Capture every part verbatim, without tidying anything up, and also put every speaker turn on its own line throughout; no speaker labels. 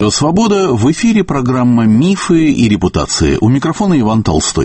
Радио «Свобода», в эфире программа «Мифы и репутации». У микрофона Иван Толстой.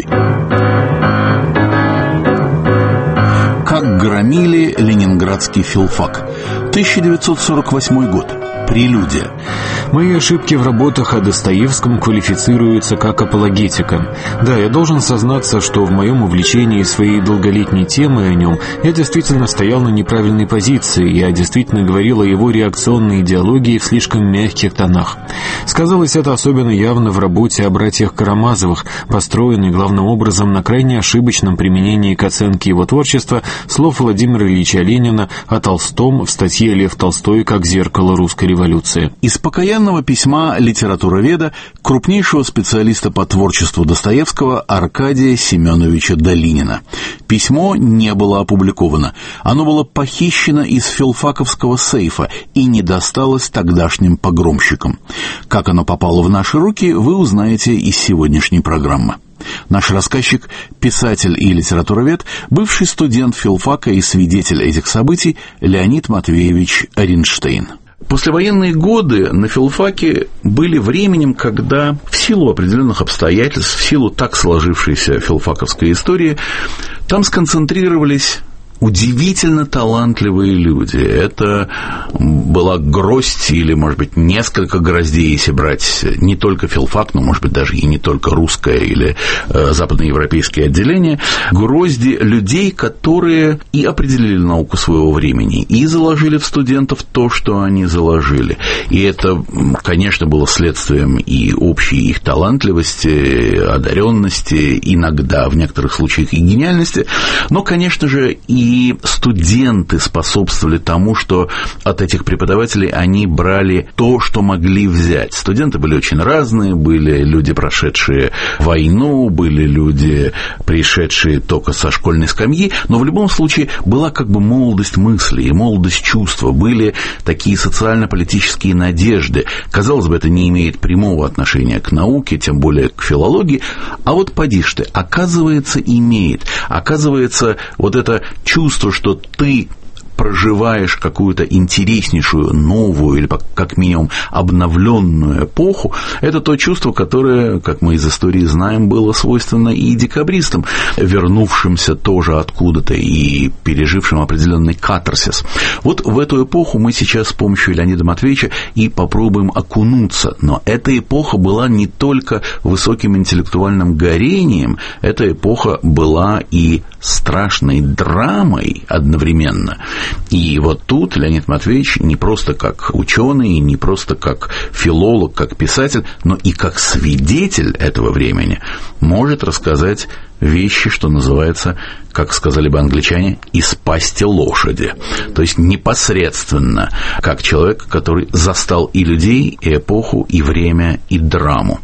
Как громили ленинградский филфак. тысяча девятьсот сорок восьмой год. Прелюдия.
Мои ошибки в работах о Достоевском квалифицируются как апологетика. Да, я должен сознаться, что в моем увлечении своей долголетней темой о нем я действительно стоял на неправильной позиции, я действительно говорил о его реакционной идеологии в слишком мягких тонах. Сказалось это особенно явно в работе о братьях Карамазовых, построенной главным образом на крайне ошибочном применении к оценке его творчества слов Владимира Ильича Ленина о Толстом в статье «Лев Толстой как зеркало русской революции».
Из покаянного письма литературоведа, крупнейшего специалиста по творчеству Достоевского Аркадия Семеновича Долинина. Письмо не было опубликовано. Оно было похищено из филфаковского сейфа и не досталось тогдашним погромщикам. Как оно попало в наши руки, вы узнаете из сегодняшней программы. Наш рассказчик, писатель и литературовед, бывший студент филфака и свидетель этих событий Леонид Матвеевич Ринштейн. Послевоенные годы на филфаке были временем, когда в силу определенных обстоятельств, в силу так сложившейся филфаковской истории, там сконцентрировались удивительно талантливые люди. Это была гроздь или, может быть, несколько гроздей, если брать не только филфак, но, может быть, даже и не только русское или э, западноевропейские отделения, грозди людей, которые и определили науку своего времени, и заложили в студентов то, что они заложили. И это, конечно, было следствием и общей их талантливости, одаренности, иногда, в некоторых случаях, и гениальности, но, конечно же, и И студенты способствовали тому, что от этих преподавателей они брали то, что могли взять. Студенты были очень разные, были люди, прошедшие войну, были люди, пришедшие только со школьной скамьи, но в любом случае была как бы молодость мысли и молодость чувства, были такие социально-политические надежды. Казалось бы, это не имеет прямого отношения к науке, тем более к филологии, а вот поди ж ты, оказывается, имеет. Оказывается, вот это чувство, что ты проживаешь какую-то интереснейшую, новую или, как минимум, обновленную эпоху, это то чувство, которое, как мы из истории знаем, было свойственно и декабристам, вернувшимся тоже откуда-то и пережившим определенный катарсис. Вот в эту эпоху мы сейчас с помощью Леонида Матвеевича и попробуем окунуться. Но эта эпоха была не только высоким интеллектуальным горением, эта эпоха была и страшной драмой одновременно. И вот тут Леонид Матвеевич не просто как ученый, не просто как филолог, как писатель, но и как свидетель этого времени может рассказать вещи, что называется, как сказали бы англичане, из пасти лошади. То есть непосредственно, как человек, который застал и людей, и эпоху, и время, и драму.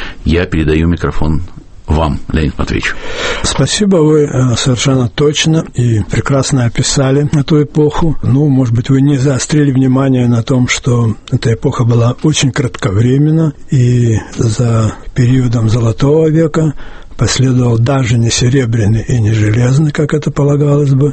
Я передаю микрофон вам, Леонид Матвеевич.
Спасибо, вы совершенно точно и прекрасно описали эту эпоху. Ну, может быть, вы не заострили внимание на том, что эта эпоха была очень кратковременна, и за периодом Золотого века последовал даже не серебряный и не железный, как это полагалось бы,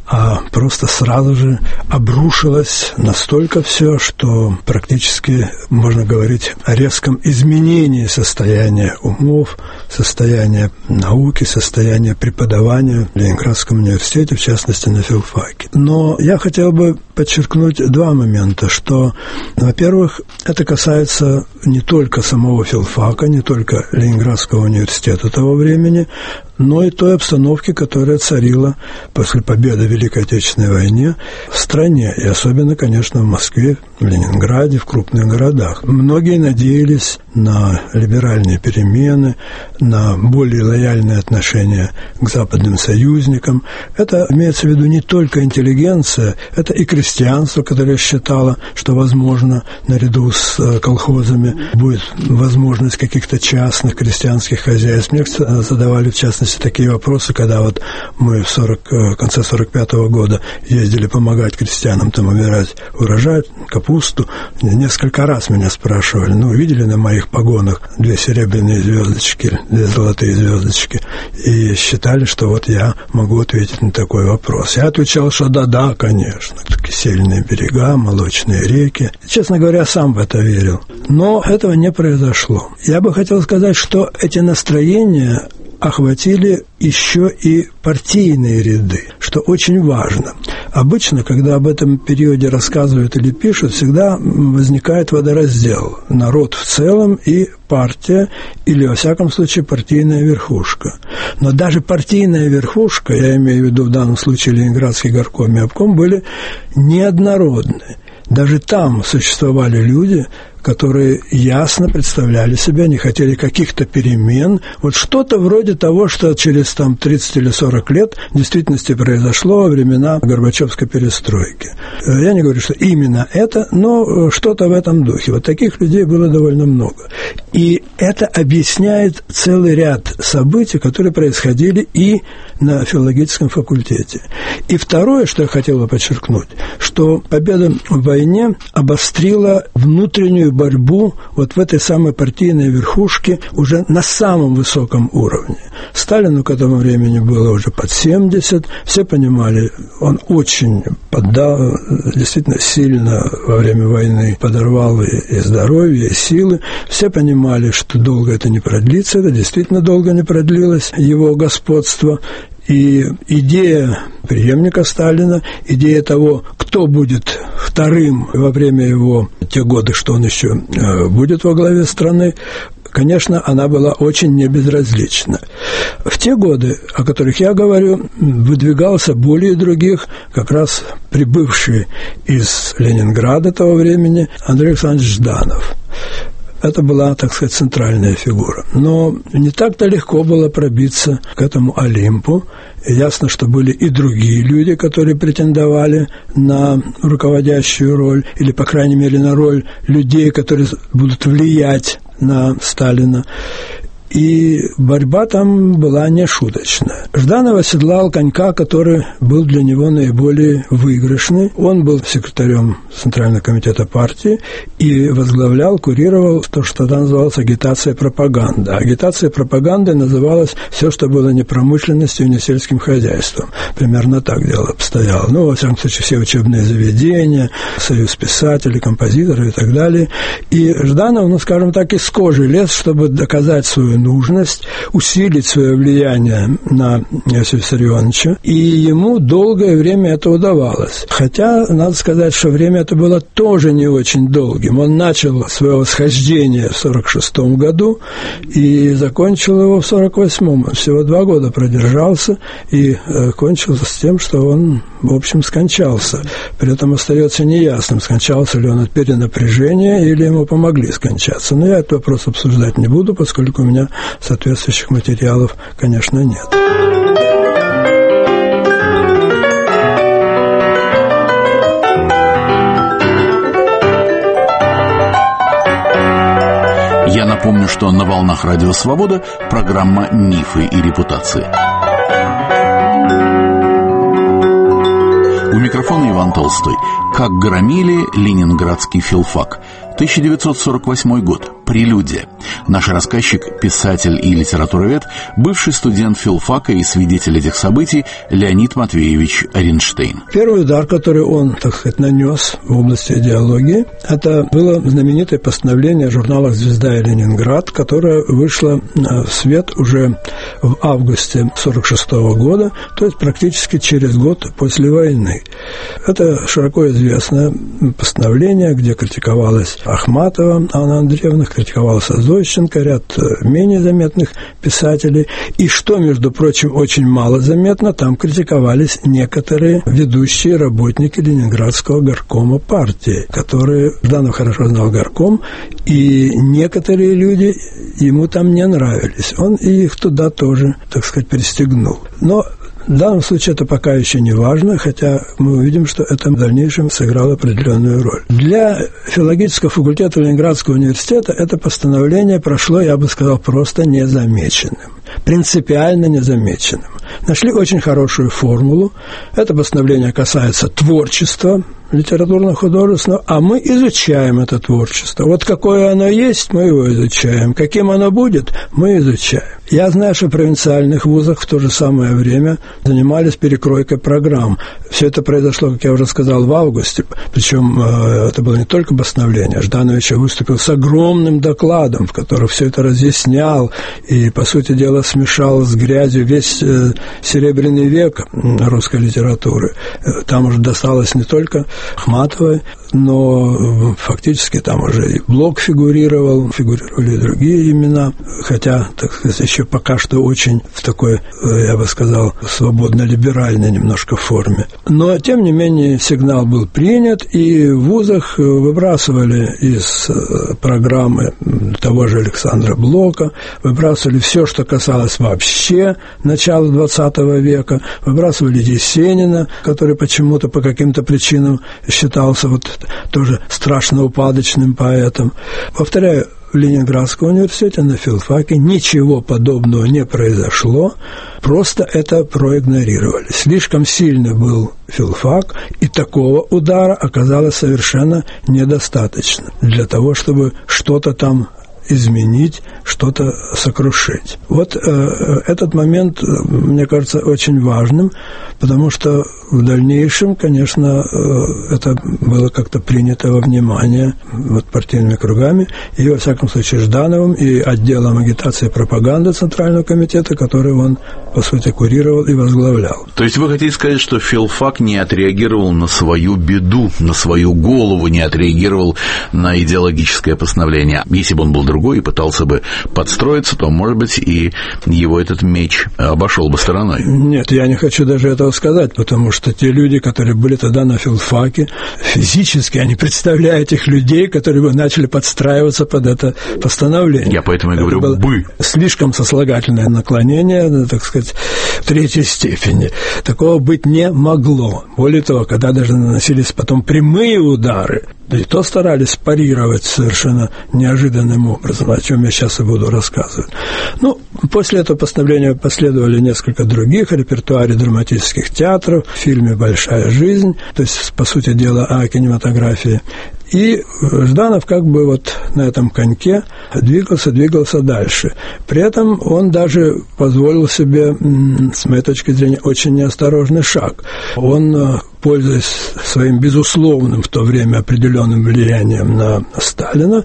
а просто сразу же обрушилось настолько все, что практически можно говорить о резком изменении состояния умов, состояния науки, состояния преподавания в Ленинградском университете, в частности, на филфаке. Но я хотел бы подчеркнуть два момента, что, во-первых, это касается не только самого филфака, не только Ленинградского университета того времени, но и той обстановки, которая царила после победы в Великой Отечественной войне в стране, и особенно, конечно, в Москве, в Ленинграде, в крупных городах. Многие надеялись на либеральные перемены, на более лояльное отношение к западным союзникам. Это имеется в виду не только интеллигенция, это и крестьянство, которое считало, что, возможно, наряду с колхозами будет возможность каких-то частных крестьянских хозяйств. Мне задавали, в частности, поднимались такие вопросы, когда вот мы в, сорок, в конце сорок пятого года ездили помогать крестьянам там убирать урожай, капусту. Несколько раз меня спрашивали, ну, видели на моих погонах две серебряные звездочки, две золотые звездочки, и считали, что вот я могу ответить на такой вопрос. Я отвечал, что да-да, конечно, такие сильные берега, молочные реки. Честно говоря, сам в это верил. Но этого не произошло. Я бы хотел сказать, что эти настроения охватили еще и партийные ряды, что очень важно. Обычно, когда об этом периоде рассказывают или пишут, всегда возникает водораздел. Народ в целом и партия, или, во всяком случае, партийная верхушка. Но даже партийная верхушка, я имею в виду в данном случае Ленинградский горком и обком, были неоднородны. Даже там существовали люди, которые ясно представляли себя, не хотели каких-то перемен. Вот что-то вроде того, что через там, тридцать или сорок лет в действительности произошло во времена Горбачевской перестройки. Я не говорю, что именно это, но что-то в этом духе. Вот таких людей было довольно много. И это объясняет целый ряд событий, которые происходили и на филологическом факультете. И второе, что я хотел бы подчеркнуть, что победа в войне обострила внутреннюю борьбу вот в этой самой партийной верхушке уже на самом высоком уровне. Сталину к этому времени было уже под семьдесят, все понимали, он очень поддал, действительно сильно во время войны подорвал и, и здоровье, и силы. Все понимали, что долго это не продлится, это действительно долго не продлилось, его господство. И идея преемника Сталина, идея того, кто будет вторым во время его, те годы, что он еще будет во главе страны, конечно, она была очень небезразлична. В те годы, о которых я говорю, выдвигался более других, как раз прибывший из Ленинграда того времени Андрей Александрович Жданов. Это была, так сказать, центральная фигура. Но не так-то легко было пробиться к этому Олимпу. И ясно, что были и другие люди, которые претендовали на руководящую роль, или, по крайней мере, на роль людей, которые будут влиять на Сталина. И борьба там была нешуточная. Жданов оседлал конька, который был для него наиболее выигрышный. Он был секретарем Центрального комитета партии и возглавлял, курировал то, что тогда называлось агитация и пропаганда. Агитация и пропаганда называлась все, что было не промышленностью и не сельским хозяйством. Примерно так дело обстояло. Ну, во всяком случае, все учебные заведения, союз писателей, композиторов и так далее. И Жданов, ну, скажем так, из кожи лез, чтобы доказать свою нужность, усилить свое влияние на Иосифа Виссарионовича, и ему долгое время это удавалось. Хотя, надо сказать, что время это было тоже не очень долгим. Он начал свое восхождение в сорок шестом году и закончил его в сорок восьмом. Он всего два года продержался и э, кончился с тем, что он, в общем, скончался. При этом остается неясным, скончался ли он от перенапряжения или ему помогли скончаться. Но я этот вопрос обсуждать не буду, поскольку у меня соответствующих материалов, конечно, нет.
Я напомню, что на волнах Радио Свобода программа «Мифы и репутации». У микрофона Иван Толстой. Как громили ленинградский филфак. тысяча девятьсот сорок восьмой год. Прелюдия. Наш рассказчик, писатель и литературовед, бывший студент филфака и свидетель этих событий Леонид Матвеевич Ринштейн.
Первый удар, который он, так сказать, нанес в области идеологии, это было знаменитое постановление журнала «Звезда» и «Ленинград», которое вышло в свет уже в августе сорок шестого года, то есть практически через год после войны. Это широко известное постановление, где критиковалась Ахматова Анна Андреевна, критиковался Зощенко, ряд менее заметных писателей. И что, между прочим, очень мало заметно, там критиковались некоторые ведущие работники Ленинградского горкома партии, которые, Жданов хорошо знал горком, и некоторые люди ему там не нравились. Он и их туда тоже, так сказать, пристегнул. Но в данном случае это пока еще не важно, хотя мы увидим, что это в дальнейшем сыграло определенную роль. Для филологического факультета Ленинградского университета это постановление прошло, я бы сказал, просто незамеченным. принципиально незамеченным. Нашли очень хорошую формулу. Это постановление касается творчества литературно-художественного, а мы изучаем это творчество. Вот какое оно есть, мы его изучаем. Каким оно будет, мы изучаем. Я знаю, что в провинциальных вузах в то же самое время занимались перекройкой программ. Все это произошло, как я уже сказал, в августе. Причем это было не только постановление. Жданович выступил с огромным докладом, в котором все это разъяснял и, по сути дела, смешал с грязью весь серебряный век русской литературы. Там уже досталось не только Ахматовой, но фактически там уже и Блок фигурировал, фигурировали и другие имена, хотя, так сказать, еще пока что очень в такой, я бы сказал, свободно-либеральной немножко форме. Но, тем не менее, сигнал был принят, и в вузах выбрасывали из программы того же Александра Блока, выбрасывали все, что касалось вообще начала двадцатого века, выбрасывали Есенина, который почему-то по каким-то причинам считался вот тоже страшно упадочным поэтом. Повторяю, в Ленинградском университете на филфаке ничего подобного не произошло, просто это проигнорировали. Слишком сильный был филфак, и такого удара оказалось совершенно недостаточно для того, чтобы что-то там изменить, что-то сокрушить. Вот э, этот момент, мне кажется, очень важным, потому что в дальнейшем, конечно, э, это было как-то принято во внимание вот, партийными кругами, и, во всяком случае, Ждановым и отделом агитации и пропаганды Центрального комитета, который он, по сути, курировал и возглавлял.
То есть вы хотите сказать, что филфак не отреагировал на свою беду, на свою голову, не отреагировал на идеологическое постановление? Если бы он был другой и пытался бы подстроиться, то, может быть, и его этот меч обошел бы стороной.
Нет, я не хочу даже этого сказать, потому что те люди, которые были тогда на филфаке, физически, они представляют этих людей, которые бы начали подстраиваться под это постановление.
Я поэтому и говорю
это
«бы».
Слишком сослагательное наклонение, так сказать, в третьей степени. Такого быть не могло. Более того, когда даже наносились потом прямые удары, и то старались парировать совершенно неожиданным образом, о чем я сейчас и буду рассказывать. Ну, после этого постановления последовали несколько других в репертуаре драматических театров, в фильме «Большая жизнь», то есть, по сути дела, о кинематографии. И Жданов как бы вот на этом коньке двигался, двигался дальше. При этом он даже позволил себе, с моей точки зрения, очень неосторожный шаг. Он, пользуясь своим безусловным в то время определенным влиянием на Сталина,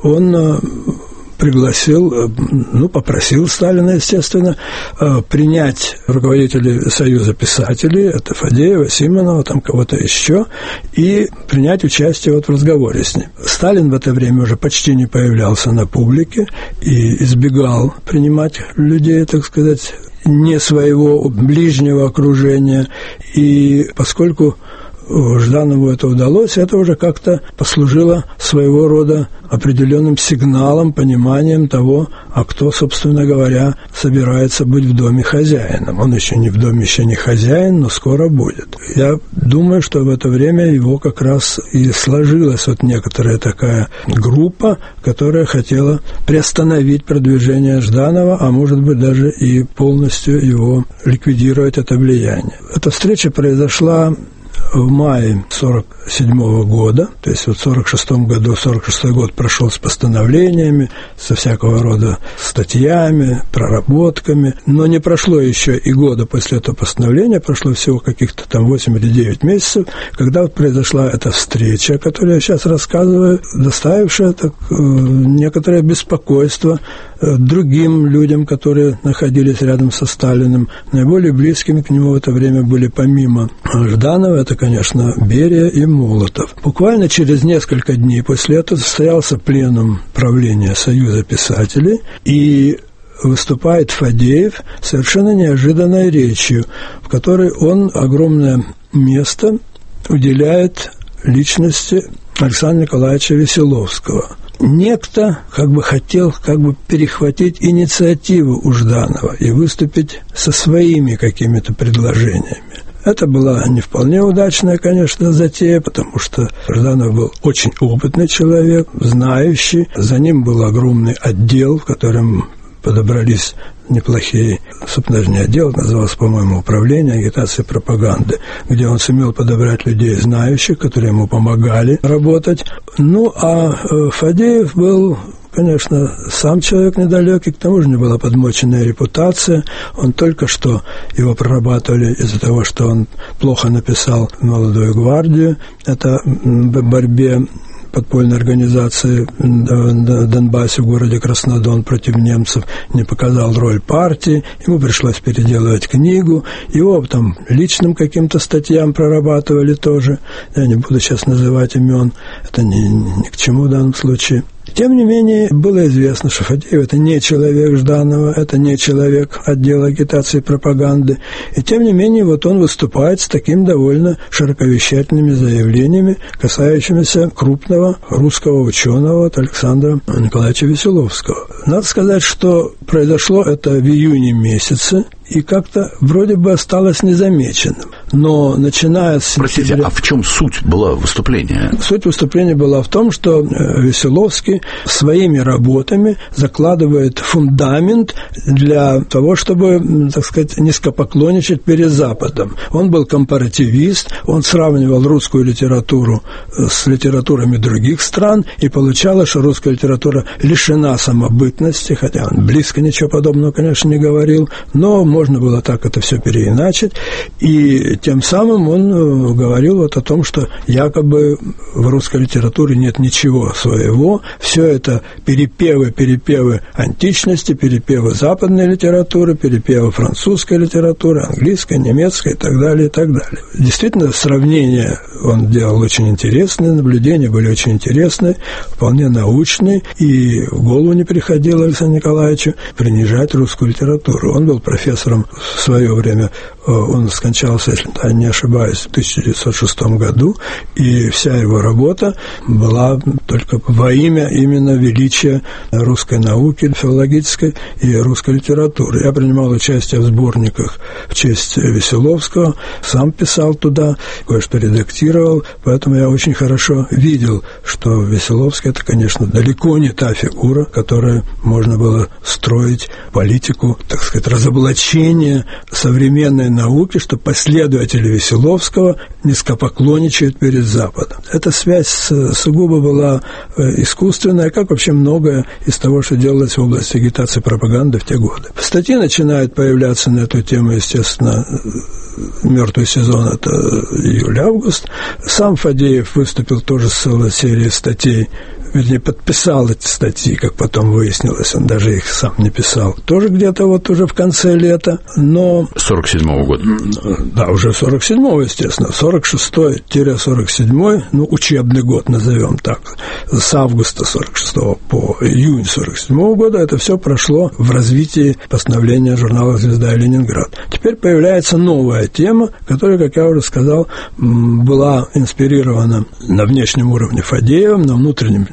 он пригласил, ну, попросил Сталина, естественно, принять руководителей Союза писателей, это Фадеева, Симонова, там кого-то еще, и принять участие вот в разговоре с ним. Сталин в это время уже почти не появлялся на публике и избегал принимать людей, так сказать, не своего ближнего окружения, и поскольку Жданову это удалось, это уже как-то послужило своего рода определенным сигналом, пониманием того, а кто, собственно говоря, собирается быть в доме хозяином. Он еще не в доме, еще не хозяин, но скоро будет. Я думаю, что в это время его как раз и сложилась вот некоторая такая группа, которая хотела приостановить продвижение Жданова, а может быть даже и полностью его ликвидировать, это влияние. Эта встреча произошла в мае сорок седьмого года, то есть вот в сорок шестом году, сорок шестой год прошел с постановлениями, со всякого рода статьями, проработками, но не прошло еще и года после этого постановления, прошло всего каких-то там восемь или девять месяцев, когда вот произошла эта встреча, о которой я сейчас рассказываю, доставившая так, некоторое беспокойство другим людям, которые находились рядом со Сталиным. Наиболее близкими к нему в это время были помимо Жданова, это, конечно, Берия и Молотов. Буквально через несколько дней после этого состоялся пленум правления Союза писателей, и выступает Фадеев совершенно неожиданной речью, в которой он огромное место уделяет личности Александра Николаевича Веселовского. Некто как бы хотел как бы перехватить инициативу у Жданова и выступить со своими какими-то предложениями. Это была не вполне удачная, конечно, затея, потому что Жданов был очень опытный человек, знающий. За ним был огромный отдел, в котором подобрались неплохие, собственно, даже не отдел, назывался, по-моему, управление агитации и пропаганды, где он сумел подобрать людей знающих, которые ему помогали работать. Ну, а Фадеев был, конечно, сам человек недалекий, к тому же у него была подмоченная репутация. Он только что его прорабатывали из-за того, что он плохо написал «Молодую гвардию». Это в борьбе подпольной организации в Донбассе, в городе Краснодон против немцев, не показал роль партии, ему пришлось переделывать книгу, его там личным каким-то статьям прорабатывали тоже, я не буду сейчас называть имен, это ни, ни к чему в данном случае. Тем не менее, было известно, что Фадеев – это не человек Жданова, это не человек отдела агитации и пропаганды. И тем не менее, вот он выступает с таким довольно широковещательными заявлениями, касающимися крупного русского ученого вот Александра Николаевича Веселовского. Надо сказать, что произошло это в июне месяце, и как-то вроде бы осталось незамеченным. Но начиная с...
Простите, сентября... а в чем суть была выступления?
Суть выступления была в том, что Веселовский своими работами закладывает фундамент для того, чтобы, так сказать, низкопоклонничать перед Западом. Он был компаративист, он сравнивал русскую литературу с литературами других стран, и получалось, что русская литература лишена самобытности, хотя он близко ничего подобного, конечно, не говорил, но можно было так это все переиначить, и тем самым он говорил вот о том, что якобы в русской литературе нет ничего своего, все это перепевы, перепевы античности, перепевы западной литературы, перепевы французской литературы, английской, немецкой и так далее, и так далее. Действительно, сравнения он делал очень интересные, наблюдения были очень интересные, вполне научные, и в голову не приходило Александру Николаевичу принижать русскую литературу. Он был профессором в свое время, он скончался, если я не ошибаюсь, в тысяча девятьсот шестом году, и вся его работа была только во имя именно величия русской науки, филологической и русской литературы. Я принимал участие в сборниках в честь Веселовского, сам писал туда, кое-что редактировал, поэтому я очень хорошо видел, что Веселовский – это, конечно, далеко не та фигура, которой можно было строить политику, так сказать, разоблачения современной науки, что последователи Веселовского низкопоклонничают перед Западом. Эта связь сугубо была искусственная, как вообще многое из того, что делалось в области агитации и пропаганды в те годы. Статьи начинают появляться на эту тему, естественно, мертвый сезон – это июль-август. Сам Фадеев выступил тоже с целой серией статей, вернее, подписал эти статьи, как потом выяснилось, он даже их сам не писал. Тоже где-то вот уже в конце лета, но...
сорок седьмого года.
Да, уже сорок седьмого, естественно. сорок шестой - сорок седьмой, ну, учебный год, назовем так. С августа сорок шестого по июнь сорок седьмого года это все прошло в развитии постановления журнала «Звезда» и «Ленинград». Теперь появляется новая тема, которая, как я уже сказал, была инспирирована на внешнем уровне Фадеевым, на внутреннем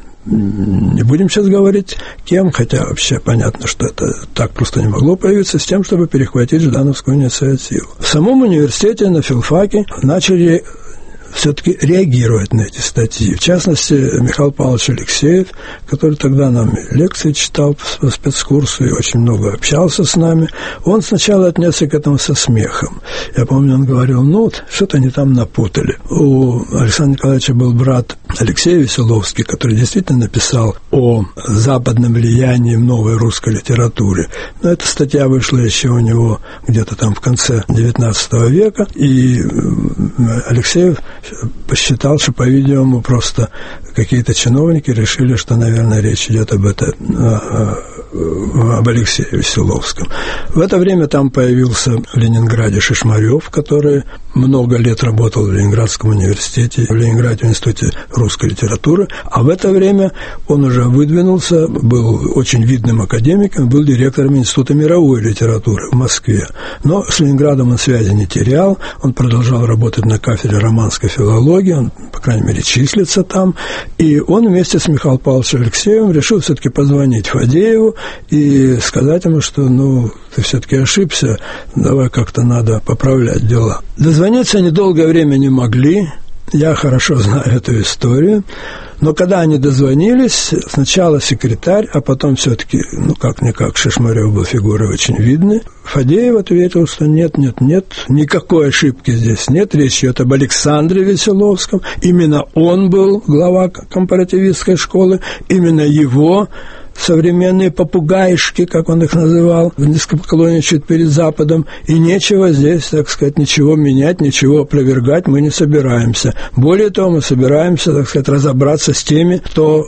не будем сейчас говорить кем, хотя вообще понятно, что это так просто не могло появиться, с тем, чтобы перехватить ждановскую инициативу. В самом университете на филфаке начали все-таки реагировать на эти статьи. В частности, Михаил Павлович Алексеев, который тогда нам лекции читал по спецкурсу и очень много общался с нами, он сначала отнесся к этому со смехом. Я помню, он говорил, ну, что-то они там напутали. У Александра Николаевича был брат Алексей Веселовский, который действительно написал о западном влиянии в новой русской литературе. Но эта статья вышла еще у него где-то там в конце девятнадцатого века, и Алексеев посчитал, что, по-видимому, просто какие-то чиновники решили, что, наверное, речь идет об этом, об Алексее Веселовском. В это время там появился в Ленинграде Шишмарев, который много лет работал в Ленинградском университете, в Ленинграде в Институте русской литературы, а в это время он уже выдвинулся, был очень видным академиком, был директором Института мировой литературы в Москве. Но с Ленинградом он связи не терял, он продолжал работать на кафедре романской филологии, он, по крайней мере, числится там, и он вместе с Михаилом Павловичем Алексеевым решил все-таки позвонить Фадееву и сказать ему, что, ну, ты все-таки ошибся, давай как-то надо поправлять дела. Дозвониться они долгое время не могли, Я хорошо знаю эту историю. Но когда они дозвонились, сначала секретарь, а потом все-таки, ну, как-никак, Шишмарев был фигурой очень видной, Фадеев ответил, что нет, нет, нет, никакой ошибки здесь нет, речь идет об Александре Веселовском, именно он был глава компаративистской школы, именно его современные попугайшки, как он их называл, низкопоклонничают перед Западом, и нечего здесь, так сказать, ничего менять, ничего опровергать мы не собираемся. Более того, мы собираемся, так сказать, разобраться с теми, кто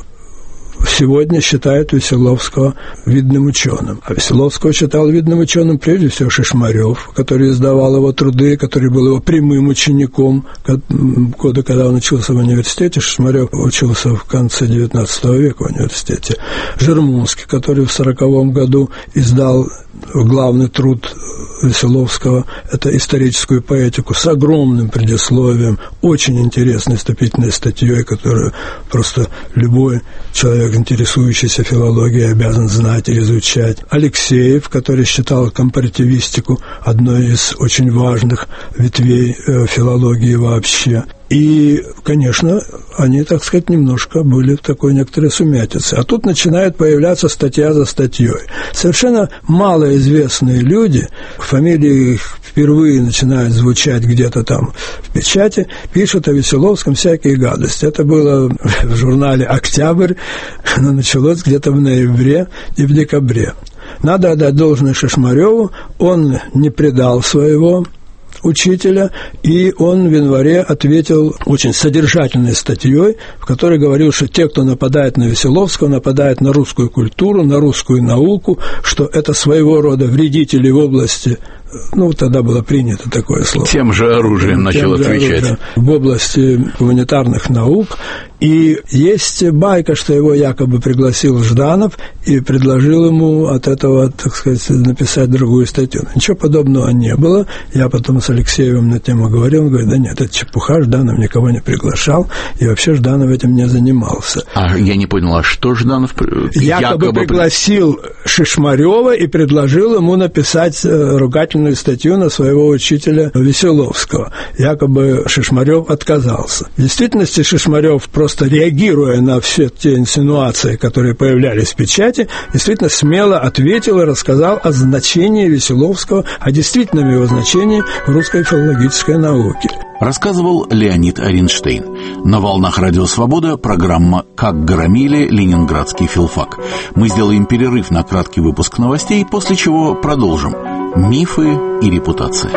сегодня считает Веселовского видным ученым. А Веселовского считал видным ученым прежде всего Шишмарев, который издавал его труды, который был его прямым учеником. Годы, когда он учился в университете, Шишмарев учился в конце девятнадцатого века в университете. Жермунский, который в сороковом году издал главный труд Веселовского, это историческую поэтику с огромным предисловием, очень интересной вступительной статьей, которую просто любой человек, интересующийся филологией, обязан знать и изучать. Алексеев, который считал компаративистику одной из очень важных ветвей филологии вообще. И, конечно, они, так сказать, немножко были в такой некоторой сумятице. А тут начинает появляться статья за статьей. Совершенно малоизвестные люди, фамилии их впервые начинают звучать где-то там в печати, пишут о Веселовском всякие гадости. Это было в журнале «Октябрь», но началось где-то в ноябре и в декабре. Надо отдать должное Шишмареву, он не предал своего учителя, и он в январе ответил очень содержательной статьей, в которой говорил, что те, кто нападает на Веселовского, нападают на русскую культуру, на русскую науку, что это своего рода вредители в области, ну, тогда было принято такое слово.
Тем же оружием начал отвечать. Оружием,
в области гуманитарных наук. И есть байка, что его якобы пригласил Жданов и предложил ему от этого, так сказать, написать другую статью. Ничего подобного не было. Я потом с Алексеевым на тему говорил, он говорит, да нет, это чепуха, Жданов никого не приглашал, и вообще Жданов этим не занимался.
А я не понял, а что Жданов
якобы, якобы пригласил Шишмарева и предложил ему написать ругательную статью на своего учителя Веселовского. Якобы Шишмарев отказался. В действительности Шишмарев, просто реагируя на все те инсинуации, которые появлялись в печати, действительно смело ответил и рассказал о значении Веселовского, о действительном его значении в русской филологической науке.
Рассказывал Леонид Оринштейн. На волнах Радио Свобода программа «Как громили Ленинградский филфак». Мы сделаем перерыв на краткий выпуск новостей, после чего продолжим. Мифы и репутация.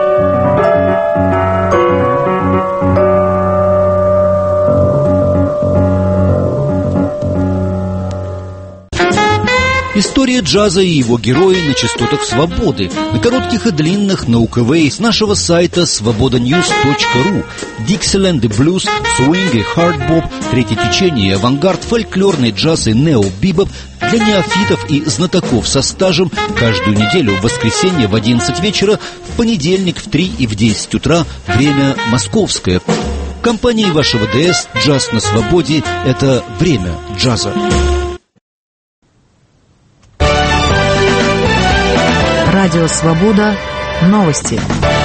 История джаза и его герои на частотах свободы, на коротких и длинных, на УКВ, с нашего сайта свобода ньюс точка ру. Диксиленд и блюз, свинг и хардбоп, третье течение, авангард, фольклорный джаз и нео-бибоп для неофитов и знатоков со стажем каждую неделю в воскресенье в одиннадцать вечера, в понедельник в три и в десять утра, время московское. В компании вашего ДС «Джаз на свободе» — это время джаза.
Радио «Свобода». Новости.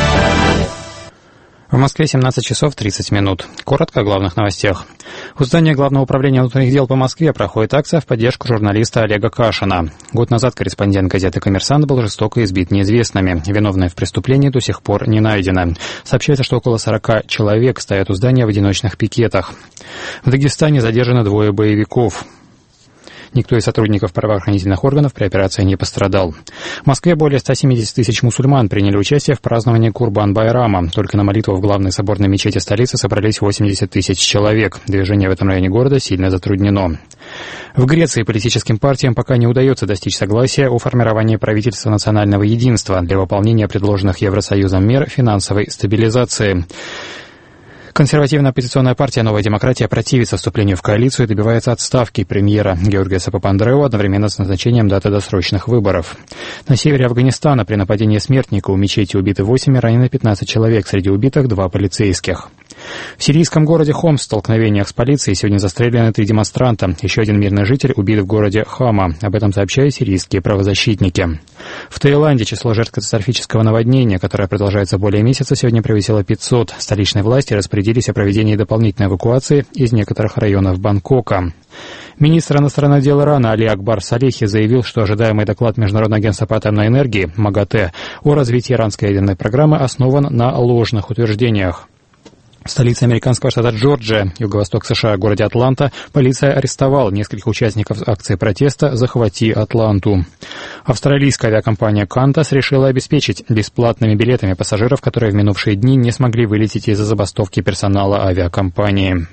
В Москве семнадцать часов тридцать минут. Коротко о главных новостях. У здания Главного управления внутренних дел по Москве проходит акция в поддержку журналиста Олега Кашина. Год назад корреспондент газеты «Коммерсант» был жестоко избит неизвестными. Виновные в преступлении до сих пор не найдено. Сообщается, что около сорока человек стоят у здания в одиночных пикетах. В Дагестане задержано двое боевиков. Никто из сотрудников правоохранительных органов при операции не пострадал. В Москве более ста семидесяти тысяч мусульман приняли участие в праздновании Курбан-Байрама. Только на молитву в главной соборной мечети столицы собрались восемьдесят тысяч человек. Движение в этом районе города сильно затруднено. В Греции политическим партиям пока не удается достичь согласия о формировании правительства национального единства для выполнения предложенных Евросоюзом мер финансовой стабилизации. Консервативно-оппозиционная партия «Новая демократия» противится вступлению в коалицию и добивается отставки премьера Георгиаса Папандреу одновременно с назначением даты досрочных выборов. На севере Афганистана при нападении смертника у мечети убиты восемь и ранены пятнадцать человек, среди убитых два полицейских. В сирийском городе Хомс в столкновениях с полицией сегодня застрелены три демонстранта. Еще один мирный житель убит в городе Хама. Об этом сообщают сирийские правозащитники. В Таиланде число жертв катастрофического наводнения, которое продолжается более месяца, сегодня превысило пятьсот. Столичные власти распорядились о проведении дополнительной эвакуации из некоторых районов Бангкока. Министр иностранных дел Ирана Али Акбар Салихи заявил, что ожидаемый доклад Международного агентства по атомной энергии МАГАТЭ о развитии иранской ядерной программы основан на ложных утверждениях. В столице американского штата Джорджия, юго-восток США, в городе Атланта, полиция арестовала нескольких участников акции протеста «Захвати Атланту». Австралийская авиакомпания «Кантас» решила обеспечить бесплатными билетами пассажиров, которые в минувшие дни не смогли вылететь из-за забастовки персонала авиакомпании.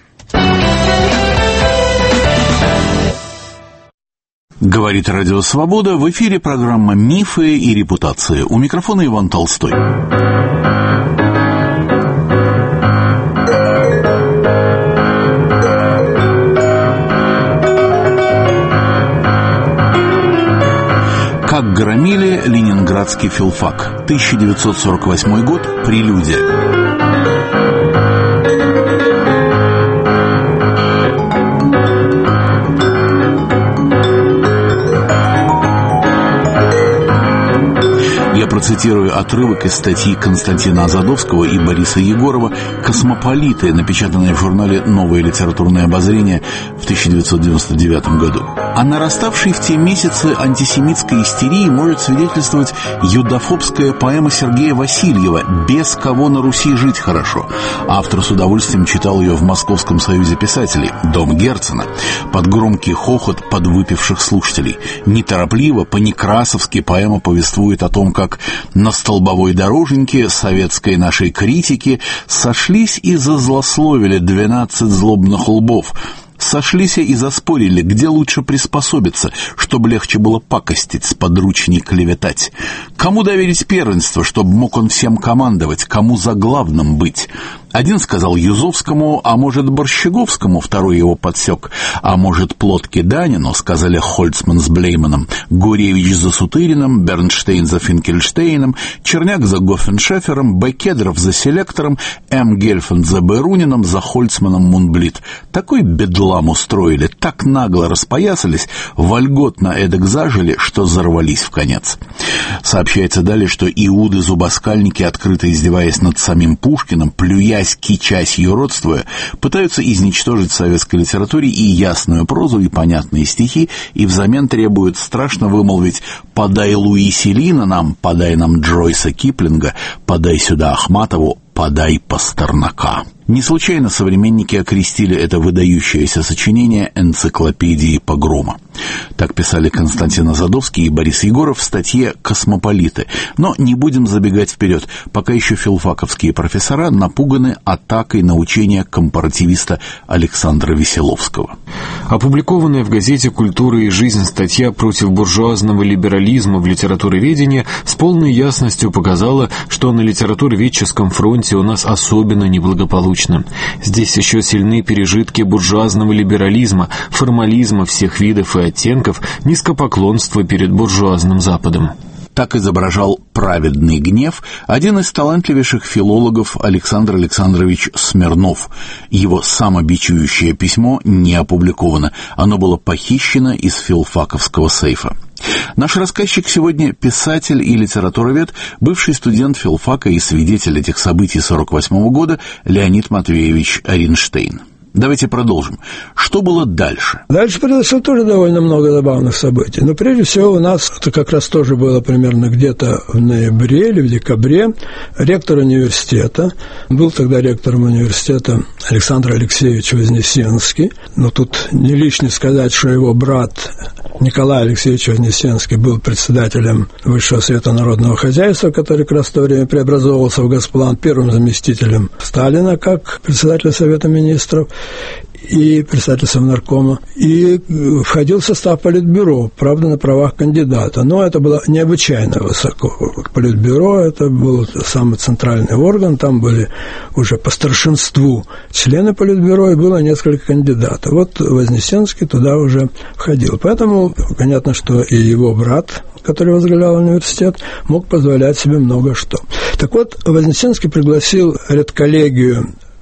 Говорит Радио Свобода. В эфире программа «Мифы и репутации». У микрофона Иван Толстой. Как громили ленинградский филфак. тысяча девятьсот сорок восьмой год. Прелюдия. Я процитирую отрывок из статьи Константина Азадовского и Бориса Егорова «Космополиты», напечатанной в журнале «Новое литературное обозрение» в тысяча девятьсот девяносто девятом году. О нараставшей в те месяцы антисемитской истерии может свидетельствовать юдофобская поэма Сергея Васильева «Без кого на Руси жить хорошо». Автор с удовольствием читал ее в Московском союзе писателей, дом Герцена, под громкий хохот подвыпивших слушателей. Неторопливо, по-некрасовски поэма повествует о том, как на столбовой дороженьке советской нашей критики сошлись и зазлословили двенадцать злобных лбов. Сошлись и заспорили, где лучше приспособиться, чтобы легче было пакостить, сподручней клеветать. Кому доверить первенство, чтобы мог он всем командовать, кому за главным быть? Один сказал Юзовскому, а может Борщеговскому, второй его подсек. А может Плотке Данину, сказали Хольцман с Блейманом, Гуревич за Сутыриным, Бернштейн за Финкельштейном, Черняк за Гофеншефером, Б. Кедров за Селектором, М. Гельфанд за Берунином, за Хольцманом Мунблит. Такой бедлам устроили, так нагло распоясались, вольготно эдак зажили, что взорвались в конец. Сообщается далее, что иуды-зубоскальники, открыто издеваясь над самим Пушкиным, плюясь, кичась, юродствуя, пытаются изничтожить в советской литературе и ясную прозу, и понятные стихи, и взамен требуют страшно вымолвить «подай Луи Селина нам, подай нам Джойса Киплинга, подай сюда Ахматову, подай Пастернака». Не случайно современники окрестили это выдающееся сочинение энциклопедией погрома. Так писали Константин Азадовский и Борис Егоров в статье «Космополиты». Но не будем забегать вперед, пока еще филфаковские профессора напуганы атакой на учение компаративиста Александра Веселовского.
Опубликованная в газете «Культура и жизнь» статья против буржуазного либерализма в литературоведении с полной ясностью показала, что на литературоведческом фронте у нас особенно неблагополучно. Здесь еще сильны пережитки буржуазного либерализма, формализма всех видов и оттенков, низкопоклонства перед буржуазным Западом.
Так изображал праведный гнев один из талантливейших филологов Александр Александрович Смирнов. Его самобичующее письмо не опубликовано. Оно было похищено из филфаковского сейфа. Наш рассказчик сегодня писатель и литературовед, бывший студент филфака и свидетель этих событий сорок восьмого года Леонид Матвеевич Ринштейн. Давайте продолжим. Что было дальше?
Дальше произошло тоже довольно много забавных событий. Но прежде всего у нас, это как раз тоже было примерно где-то в ноябре или в декабре, ректор университета, был тогда ректором университета Александр Алексеевич Вознесенский, но тут не лишне сказать, что его брат Николай Алексеевич Вознесенский был председателем Высшего совета народного хозяйства, который как раз в то время преобразовывался в Госплан, первым заместителем Сталина как председателя Совета министров и председатель Совнаркома, и входил в состав Политбюро, правда, на правах кандидата. Но это было необычайно высоко. Политбюро – это был самый центральный орган, там были уже по старшинству члены Политбюро, и было несколько кандидатов. Вот Вознесенский туда уже входил. Поэтому понятно, что и его брат, который возглавлял университет, мог позволять себе много что. Так вот, Вознесенский пригласил редколлегию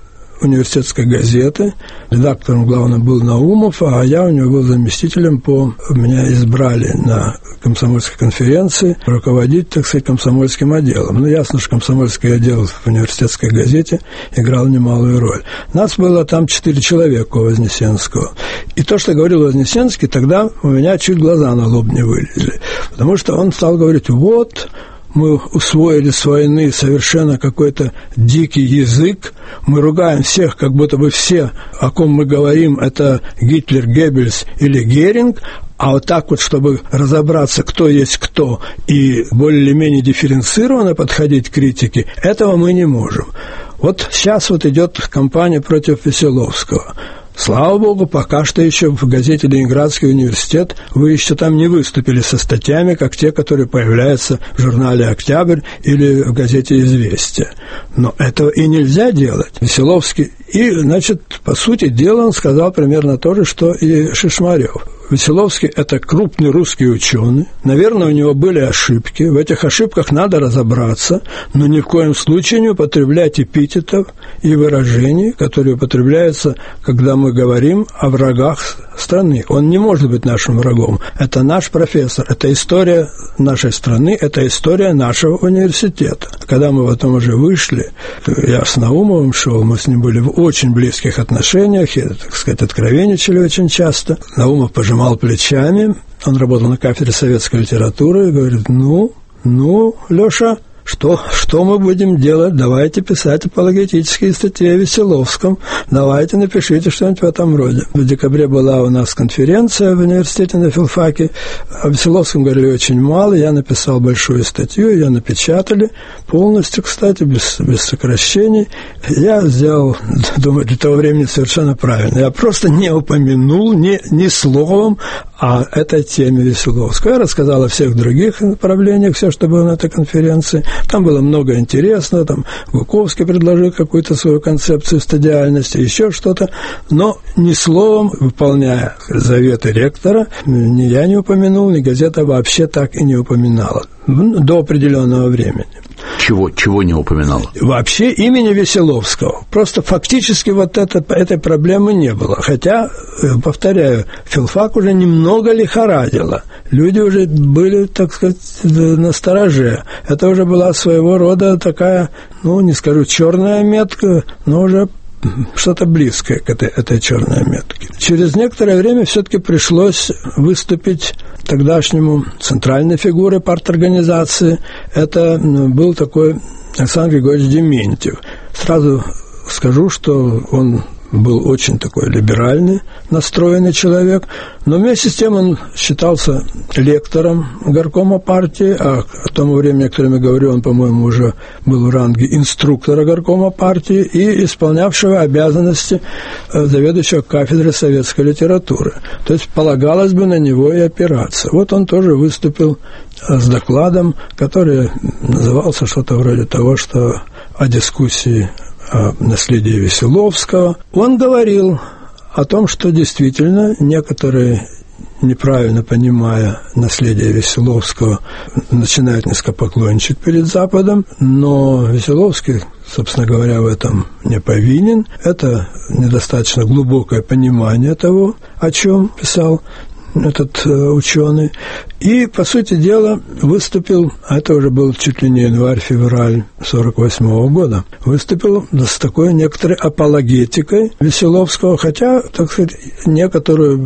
университетской газеты. Редактором главным был Наумов, а я у него был заместителем по... Меня избрали на комсомольской конференции руководить, так сказать, комсомольским отделом. Ну, ясно, что комсомольский отдел в университетской газете играл немалую роль. Нас было там четыре человека у Вознесенского. И то, что говорил Вознесенский, тогда у меня чуть глаза на лоб не вылезли. Потому что он стал говорить, вот... Мы усвоили с войны совершенно какой-то дикий язык. Мы ругаем всех, как будто бы все, о ком мы говорим, это Гитлер, Геббельс или Геринг. А вот так вот, чтобы разобраться, кто есть кто, и более-менее дифференцированно подходить к критике, этого мы не можем. Вот сейчас вот идет кампания против Веселовского. Слава богу, пока что еще в газете «Ленинградский университет» вы еще там не выступили со статьями, как те, которые появляются в журнале «Октябрь» или в газете «Известия». Но этого и нельзя делать. Веселовский... И, значит, по сути дела, он сказал примерно то же, что и Шишмарев. Веселовский – это крупный русский ученый. Наверное, у него были ошибки. В этих ошибках надо разобраться, но ни в коем случае не употреблять эпитетов и выражений, которые употребляются, когда мы говорим о врагах страны. Он не может быть нашим врагом. Это наш профессор, это история нашей страны, это история нашего университета. Когда мы потом уже вышли, я с Наумовым шел, мы с ним были в очень близких отношениях, и, так сказать, откровенничали очень часто. Наумов пожимал плечами, он работал на кафедре советской литературы и говорит, ну, ну, Леша, Что, что мы будем делать? Давайте писать апологетические статьи о Веселовском. Давайте напишите что-нибудь в этом роде. В декабре была у нас конференция в университете на филфаке. О Веселовском говорили очень мало. Я написал большую статью, ее напечатали полностью, кстати, без, без сокращений. Я сделал, думаю, для того времени совершенно правильно. Я просто не упомянул ни, ни словом о этой теме Веселовского. Я рассказал о всех других направлениях, все, что было на этой конференции. Там было много интересного, там Гуковский предложил какую-то свою концепцию стадиальности, еще что-то, но ни словом, выполняя заветы ректора, ни я не упомянул, ни газета вообще так и не упоминала до определенного времени.
Чего, чего не упоминала?
Вообще имени Веселовского. Просто фактически вот это, этой проблемы не было. Хотя, повторяю, филфак уже немного лихорадило. Люди уже были, так сказать, настороже. Это уже была своего рода такая, ну, не скажу черная метка, но уже что-то близкое к этой, этой черной метке. Через некоторое время все-таки пришлось выступить тогдашнему центральной фигурой парторганизации. Это был такой Александр Григорьевич Дементьев. Сразу скажу, что он был очень такой либеральный настроенный человек, но вместе с тем он считался лектором горкома партии, а к тому времени, о котором я говорю, он, по-моему, уже был в ранге инструктора горкома партии и исполнявшего обязанности заведующего кафедрой советской литературы. То есть полагалось бы на него и опираться. Вот он тоже выступил с докладом, который назывался что-то вроде того, что о дискуссии о наследии Веселовского. Он говорил о том, что действительно некоторые, неправильно понимая наследие Веселовского, начинают низкопоклонничать перед Западом, но Веселовский, собственно говоря, в этом не повинен. Это недостаточно глубокое понимание того, о чем писал этот э, ученый. И, по сути дела, выступил, а это уже был чуть ли не январь-февраль сорок восьмого года, выступил с такой некоторой апологетикой Веселовского, хотя, так сказать, некоторую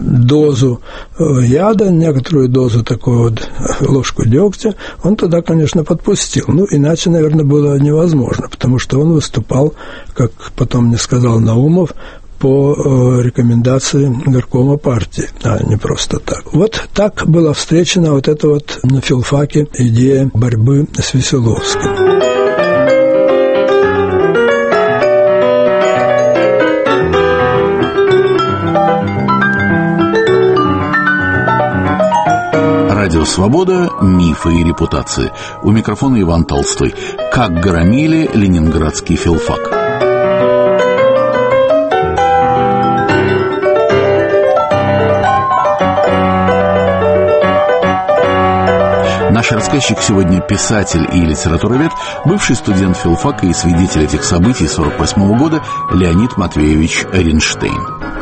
дозу яда, некоторую дозу такого вот, ложку дегтя он туда, конечно, подпустил. Ну, иначе, наверное, было невозможно, потому что он выступал, как потом мне сказал Наумов, по рекомендации горкома партии, а не просто так. Вот так была встречена вот эта вот на филфаке идея борьбы с Веселовским.
Радио «Свобода. Мифы и репутации». У микрофона Иван Толстой. Как громили ленинградский филфак. Наш рассказчик сегодня писатель и литературовед, бывший студент филфака и свидетель этих событий сорок восьмого года Леонид Матвеевич Ринштейн.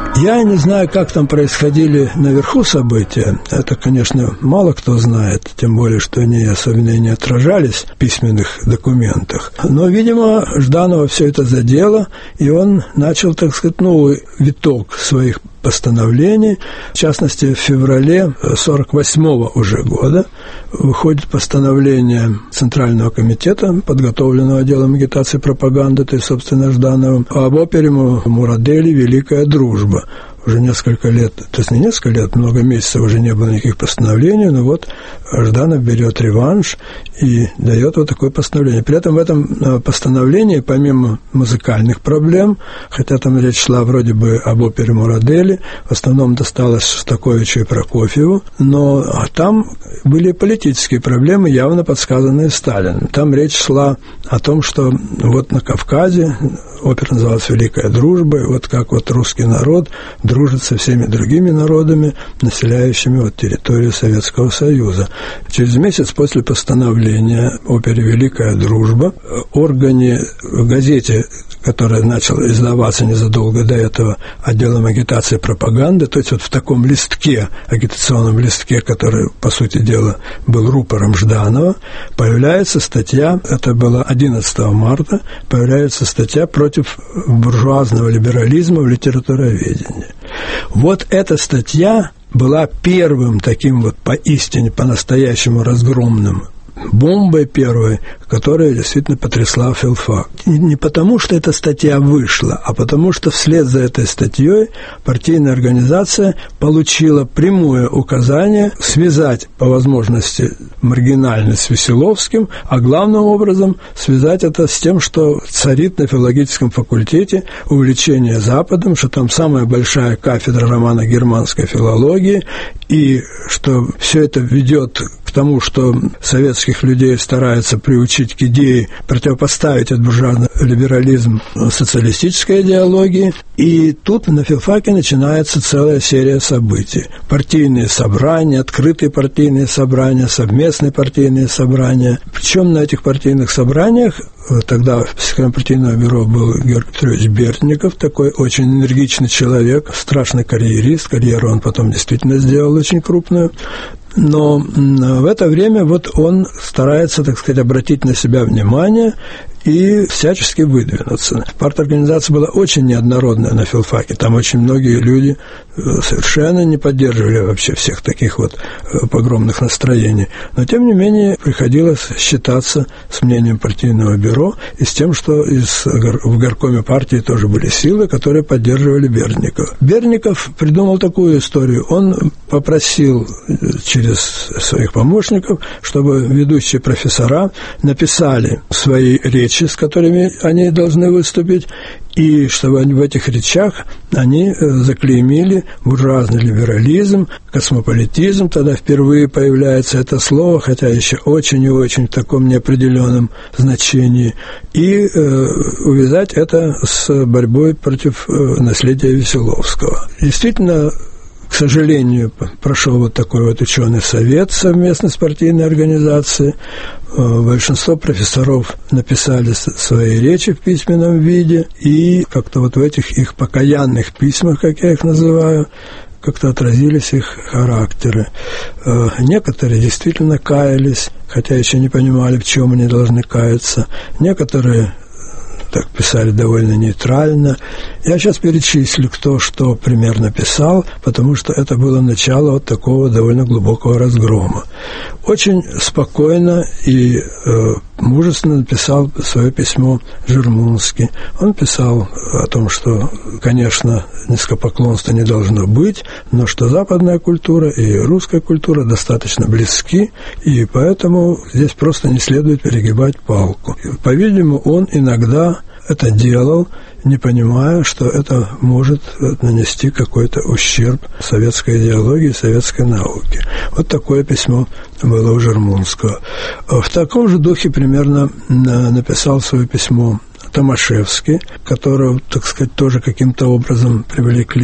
Я не знаю, как там происходили наверху события. Это, конечно, мало кто знает, тем более, что они особенно и не отражались в письменных документах. Но, видимо, Жданова все это задело, и он начал, так сказать, новый виток своих постановлений. В частности, в феврале сорок восьмого уже года выходит постановление Центрального комитета, подготовленного отделом агитации и пропаганды, то есть, собственно, Ждановым, об опере Мурадели «Великая дружба». Уже несколько лет, то есть не несколько лет, много месяцев уже не было никаких постановлений, но вот Жданов берет реванш и дает вот такое постановление. При этом в этом постановлении, помимо музыкальных проблем, хотя там речь шла вроде бы об опере Мурадели, в основном досталось Шостаковичу и Прокофьеву, но там были политические проблемы, явно подсказанные Сталиным. Там речь шла о том, что вот на Кавказе опера называлась «Великая дружба», и вот как вот русский народ дружит со всеми другими народами, населяющими вот территорию Советского Союза. Через месяц после постановления оперы «Великая дружба» органе в газете, которая начала издаваться незадолго до этого отделом агитации и пропаганды, то есть вот в таком листке, агитационном листке, который, по сути дела, был рупором Жданова, появляется статья, это было одиннадцатого марта, появляется статья против буржуазного либерализма в литературоведении. Вот эта статья была первым таким вот поистине, по-настоящему разгромным бомбой первой, которая действительно потрясла филфак. Не потому, что эта статья вышла, а потому, что вслед за этой статьей партийная организация получила прямое указание связать, по возможности, маргинальность с Веселовским, а главным образом связать это с тем, что царит на филологическом факультете увлечение Западом, что там самая большая кафедра романо-германской филологии, и что все это ведет к тому, что советских людей стараются приучить к идее противопоставить этот буржуазный либерализм социалистической идеологии. И тут на филфаке начинается целая серия событий. Партийные собрания, открытые партийные собрания, совместные партийные собрания. Причем на этих партийных собраниях тогда секретарем партийного бюро был Георгий Петрович Бертников, такой очень энергичный человек, страшный карьерист. Карьеру он потом действительно сделал очень крупную. Но в это время вот он старается, так сказать, обратить на себя внимание и всячески выдвинуться. Парторганизация была очень неоднородная на филфаке. Там очень многие люди совершенно не поддерживали вообще всех таких вот погромных настроений. Но, тем не менее, приходилось считаться с мнением партийного бюро и с тем, что из, в горкоме партии тоже были силы, которые поддерживали Бердникова. Бердников придумал такую историю. Он попросил через своих помощников, чтобы ведущие профессора написали свои речи, с которыми они должны выступить, и чтобы они в этих речах они заклеймили буржуазный либерализм, космополитизм. Тогда впервые появляется это слово, хотя еще очень и очень в таком неопределенном значении, и э, увязать это с борьбой против э, наследия Веселовского. Действительно, к сожалению, прошел вот такой вот ученый совет совместно с партийной организацией. Большинство профессоров написали свои речи в письменном виде, и как-то вот в этих их покаянных письмах, как я их называю, как-то отразились их характеры. Некоторые действительно каялись, хотя еще не понимали, в чем они должны каяться. Некоторые так писали довольно нейтрально. Я сейчас перечислю, кто что примерно писал, потому что это было начало вот такого довольно глубокого разгрома. Очень спокойно и э, мужественно написал свое письмо Жирмунский. Он писал о том, что, конечно, низкопоклонства не должно быть, но что западная культура и русская культура достаточно близки, и поэтому здесь просто не следует перегибать палку. По-видимому, он иногда это делал, не понимая, что это может нанести какой-то ущерб советской идеологии, советской науке. Вот такое письмо было у Жирмунского. В таком же духе примерно написал свое письмо Томашевский, которого, так сказать, тоже каким-то образом привлекли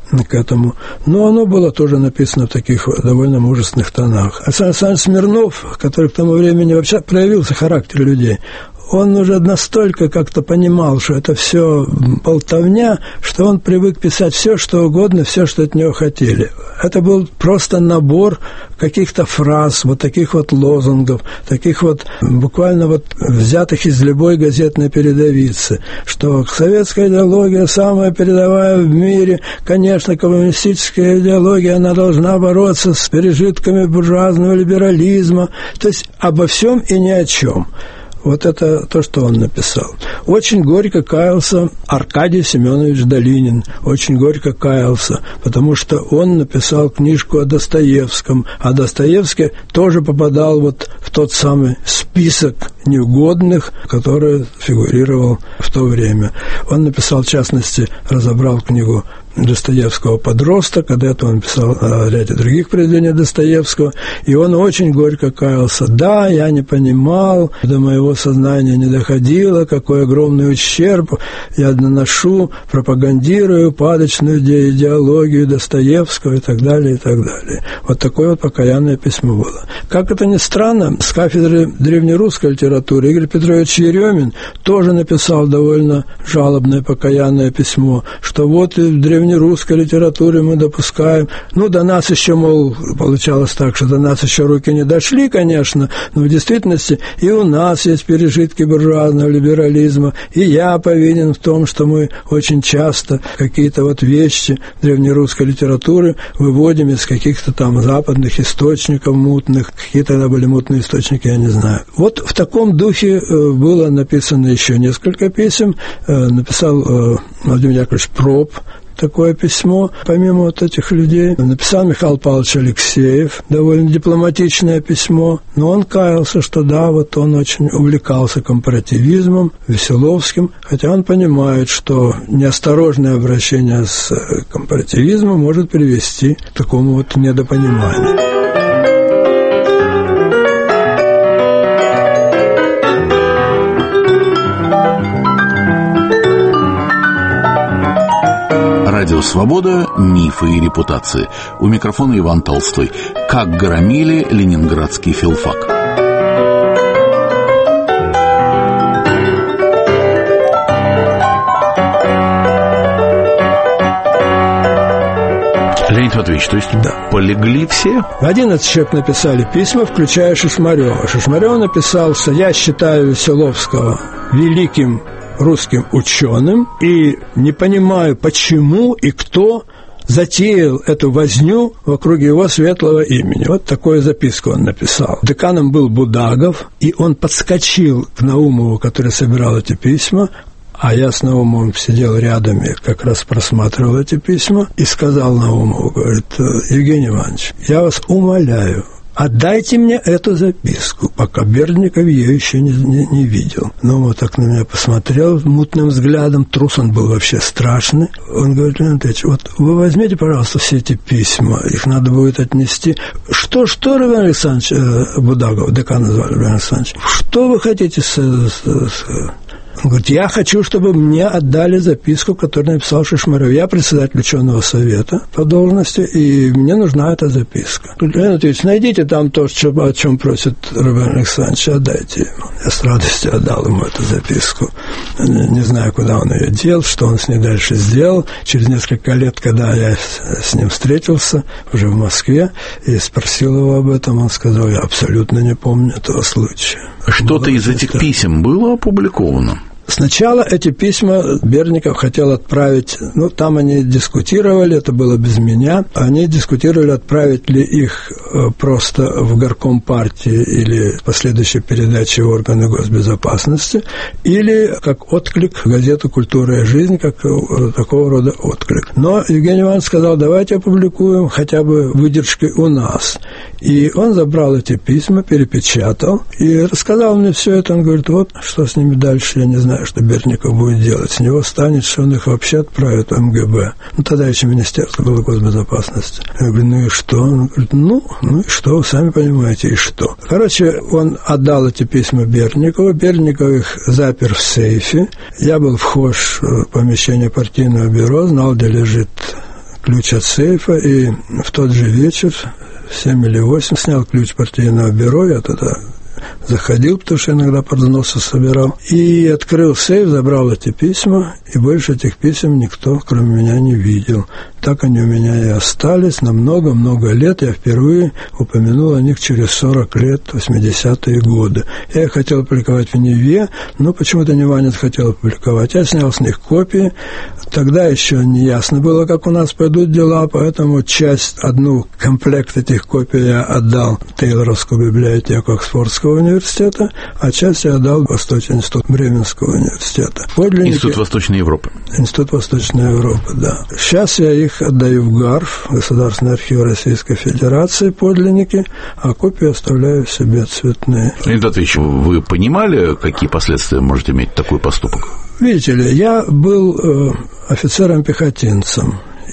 к этому. Но оно было тоже написано в таких довольно мужественных тонах. Александр Александрович Смирнов, который к тому времени вообще проявился характер людей, он уже настолько как-то понимал, что это все болтовня, что он привык писать все, что угодно, все, что от него хотели. Это был просто набор каких-то фраз, вот таких вот лозунгов, таких вот буквально вот взятых из любой газетной передовицы, что советская идеология самая передовая в мире, конечно, коммунистическая идеология, она должна бороться с пережитками буржуазного либерализма, то есть обо всем и ни о чем. Вот это то, что он написал. Очень горько каялся Аркадий Семенович Долинин. Очень горько каялся, потому что он написал книжку о Достоевском. А Достоевский тоже попадал вот в тот самый список неугодных, который фигурировал в то время. Он написал, в частности, разобрал книгу Достоевского «Подросток», когда это он писал о ряде других произведений Достоевского, и он очень горько каялся. Да, я не понимал, до моего сознания не доходило, какой огромный ущерб я наношу, пропагандирую падочную идеологию Достоевского и так далее, и так далее. Вот такое вот покаянное письмо было. Как это ни странно, с кафедры древнерусской литературы Игорь Петрович Еремин тоже написал довольно жалобное покаянное письмо, что вот и в древнерусской литературе мы допускаем, ну, до нас еще, мол, получалось так, что до нас еще руки не дошли, конечно, но в действительности и у нас есть пережитки буржуазного либерализма, и я повинен в том, что мы очень часто какие-то вот вещи древнерусской литературы выводим из каких-то там западных источников мутных, какие тогда были мутные источники, я не знаю. Вот в таком духе было написано еще несколько писем, написал Владимир Яковлевич Проб такое письмо, помимо вот этих людей. Написал Михаил Павлович Алексеев, довольно дипломатичное письмо, но он каялся, что да, вот он очень увлекался компаративизмом, Веселовским, хотя он понимает, что неосторожное обращение с компаративизмом может привести к такому вот недопониманию.
Радио «Свобода. Мифы и репутации». У микрофона Иван Толстой. Как громили ленинградский филфак. Леонид Матвеевич, то есть да. Полегли все?
одиннадцать человек написали письма, включая Шишмарева. Шишмарев написал, что я считаю Веселовского великим русским ученым и не понимаю, почему и кто затеял эту возню вокруг его светлого имени. Вот такую записку он написал. Деканом был Будагов, и он подскочил к Наумову, который собирал эти письма, а я с Наумовым сидел рядом и как раз просматривал эти письма, и сказал Наумову, говорит: Евгений Иванович, я вас умоляю, отдайте мне эту записку, пока Бердников ее еще не, не, не видел. Но вот так на меня посмотрел мутным взглядом, трус он был вообще страшный. Он говорит: Леонид Ильич, вот вы возьмите, пожалуйста, все эти письма, их надо будет отнести. Что, что, Иван Александрович, э, Будагов, декан назвали, Иван Александрович, что вы хотите с... с, с Он говорит: я хочу, чтобы мне отдали записку, которую написал Шишмарев. Я председатель ученого совета по должности, и мне нужна эта записка. Леонид Ильич, найдите там то, о чем просит Роберт Александрович, отдайте ему. Я с радостью отдал ему эту записку. Не знаю, куда он ее дел, что он с ней дальше сделал. Через несколько лет, когда я с ним встретился, уже в Москве, и спросил его об этом, он сказал: я абсолютно не помню этого случая.
Что-то из этих писем было опубликовано?
Сначала эти письма Бердников хотел отправить, ну, там они дискутировали, это было без меня, они дискутировали, отправить ли их просто в горком партии или в последующей передаче в органы госбезопасности, или как отклик в газету «Культура и жизнь», как такого рода отклик. Но Евгений Иванович сказал: давайте опубликуем хотя бы выдержки у нас. И он забрал эти письма, перепечатал и рассказал мне все это. Он говорит: вот что с ними дальше, я не знаю, что Бердников будет делать. С него станет, что он их вообще отправит в эм гэ бэ. Ну, тогда еще Министерство было госбезопасности. Я говорю: ну и что? Он говорит: ну, ну и что, вы сами понимаете, и что. Короче, он отдал эти письма Бердникову. Бердников их запер в сейфе. Я был вхож в помещение партийного бюро, знал, где лежит ключ от сейфа, и в тот же вечер, в семь или восемь, снял ключ партийного бюро, я тогда заходил, потому что иногда подносы собирал, и открыл сейф, забрал эти письма, и больше этих писем никто, кроме меня, не видел. Так они у меня и остались на много-много лет. Я впервые упомянул о них через сорок лет, восьмидесятые годы. Я их хотел опубликовать в Неве, но почему-то Нева не хотел опубликовать. Я снял с них копии. Тогда еще не ясно было, как у нас пойдут дела, поэтому часть, одну комплект этих копий я отдал в Тейлоровскую библиотеку Оксфордского университета, а часть я отдал в Восточный институт Бременского университета. Подлинники...
Институт Восточной Европы.
Институт Восточной Европы, да. Сейчас я их отдаю в ГАРФ, Государственный архив Российской Федерации, подлинники, а копии оставляю себе цветные.
Леонид Атович, вы понимали, какие последствия может иметь такой поступок?
Видите ли, я был э, офицером-пехотинцем,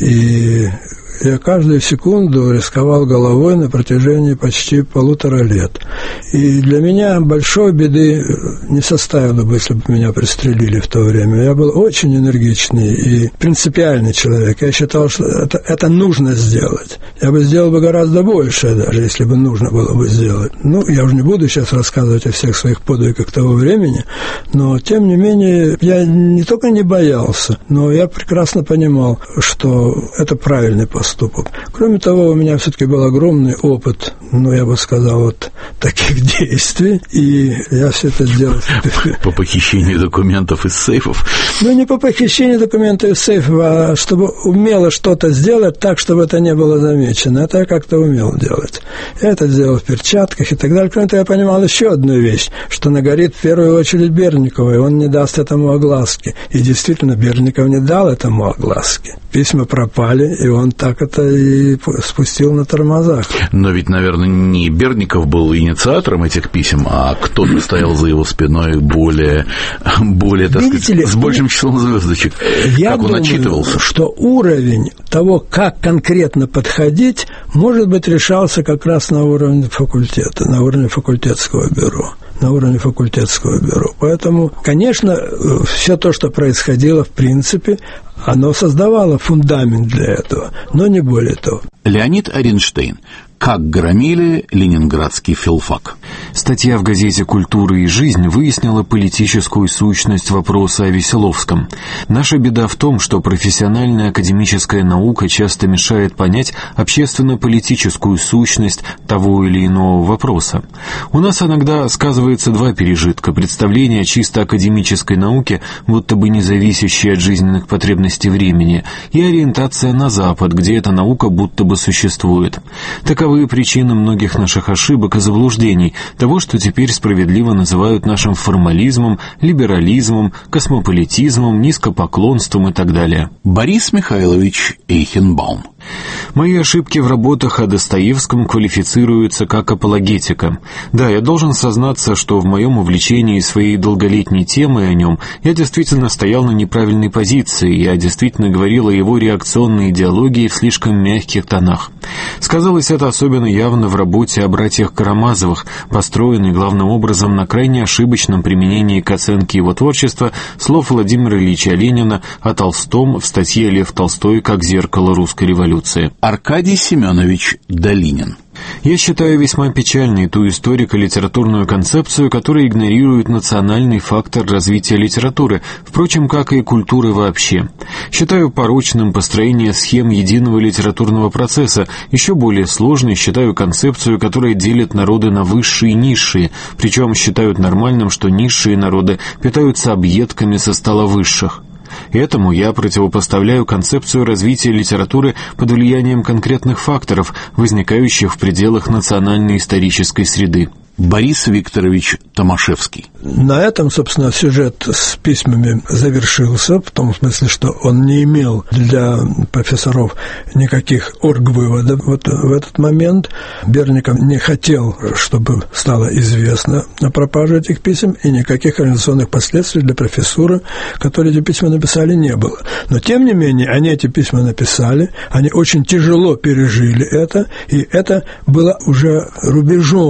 и я каждую секунду рисковал головой на протяжении почти полутора лет. И для меня большой беды не составило бы, если бы меня пристрелили в то время. Я был очень энергичный и принципиальный человек. Я считал, что это, это нужно сделать. Я бы сделал бы гораздо больше, даже если бы нужно было бы сделать. Ну, я уже не буду сейчас рассказывать о всех своих подвигах того времени, но, тем не менее, я не только не боялся, но я прекрасно понимал, что это правильный поступок. Поступок. Кроме того, у меня все-таки был огромный опыт, ну, я бы сказал, вот таких действий, и я все это сделал.
По похищению документов из сейфов?
Ну, не по похищению документов из сейфов, а чтобы умело что-то сделать так, чтобы это не было замечено. Это я как-то умел делать. Я это сделал в перчатках и так далее. Кроме того, я понимал еще одну вещь, что нагорит в первую очередь Берникова, и он не даст этому огласки. И действительно, Берников не дал этому огласки. Письма пропали, и он так это и спустил на тормозах.
Но ведь, наверное, не Берников был инициатором этих писем, а кто-то стоял за его спиной более, более так
Видите
сказать,
ли,
с большим числом звездочек.
Я
как
думаю,
он отчитывался?
Что уровень того, как конкретно подходить, может быть, решался как раз на уровне факультета, на уровне факультетского бюро. на уровне факультетского бюро. Поэтому, конечно, все то, что происходило, в принципе, оно создавало фундамент для этого, но не более того.
Леонид Аринштейн. Как громили ленинградский филфак.
Статья в газете «Культура и жизнь» выяснила политическую сущность вопроса о Веселовском. Наша беда в том, что профессиональная академическая наука часто мешает понять общественно-политическую сущность того или иного вопроса. У нас иногда сказывается два пережитка: представление о чисто академической науке, будто бы не зависящей от жизненных потребностей времени, и ориентация на Запад, где эта наука будто бы существует. Таковы причины многих наших ошибок и заблуждений, того, что теперь справедливо называют нашим формализмом, либерализмом, космополитизмом, низкопоклонством и так далее.
Борис Михайлович Эйхенбаум.
Мои ошибки в работах о Достоевском квалифицируются как апологетика. Да, я должен сознаться, что в моем увлечении своей долголетней темой о нем я действительно стоял на неправильной позиции, я действительно говорил о его реакционной идеологии в слишком мягких тонах. Сказалось это особенно явно в работе о братьях Карамазовых, построенной главным образом на крайне ошибочном применении к оценке его творчества слов Владимира Ильича Ленина о Толстом в статье «Лев Толстой как зеркало русской революции».
Аркадий Семенович Долинин.
Я считаю весьма печальной ту историко-литературную концепцию, которая игнорирует национальный фактор развития литературы, впрочем, как и культуры вообще. Считаю порочным построение схем единого литературного процесса, еще более сложной считаю концепцию, которая делит народы на высшие и низшие, причем считают нормальным, что низшие народы питаются объедками со стола высших. Этому я противопоставляю концепцию развития литературы под влиянием конкретных факторов, возникающих в пределах национальной исторической среды.
Борис Викторович Томашевский.
На этом, собственно, сюжет с письмами завершился, в том смысле, что он не имел для профессоров никаких оргвыводов вот в этот момент. Берников не хотел, чтобы стало известно о пропаже этих писем, и никаких организационных последствий для профессуры, которые эти письма написали, не было. Но, тем не менее, они эти письма написали, они очень тяжело пережили это, и это было уже рубежом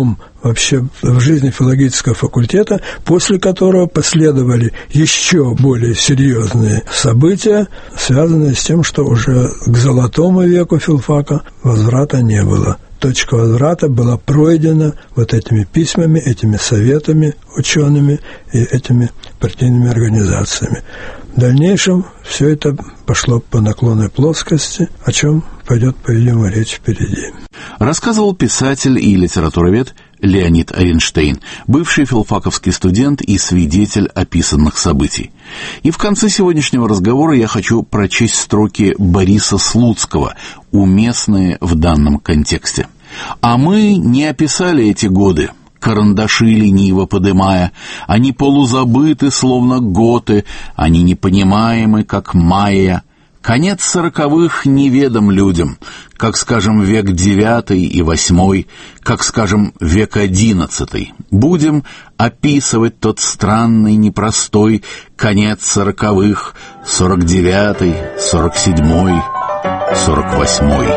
вообще в жизни филологического факультета, после которого последовали еще более серьезные события, связанные с тем, что уже к золотому веку филфака возврата не было. Точка возврата была пройдена вот этими письмами, этими советами учеными и этими партийными организациями. В дальнейшем все это пошло по наклонной плоскости, о чем пойдет, по-видимому, речь впереди.
Рассказывал писатель и литературовед Леонид Оренштейн, бывший филфаковский студент и свидетель описанных событий. И в конце сегодняшнего разговора я хочу прочесть строки Бориса Слуцкого, уместные в данном контексте. «А мы не описали эти годы, карандаши лениво подымая, они полузабыты, словно готы, они непонимаемы, как майя. Конец сороковых неведом людям, как, скажем, век девятый и восьмой, как, скажем, век одиннадцатый. Будем описывать тот странный, непростой конец сороковых, сорок девятый, сорок седьмой, сорок восьмой».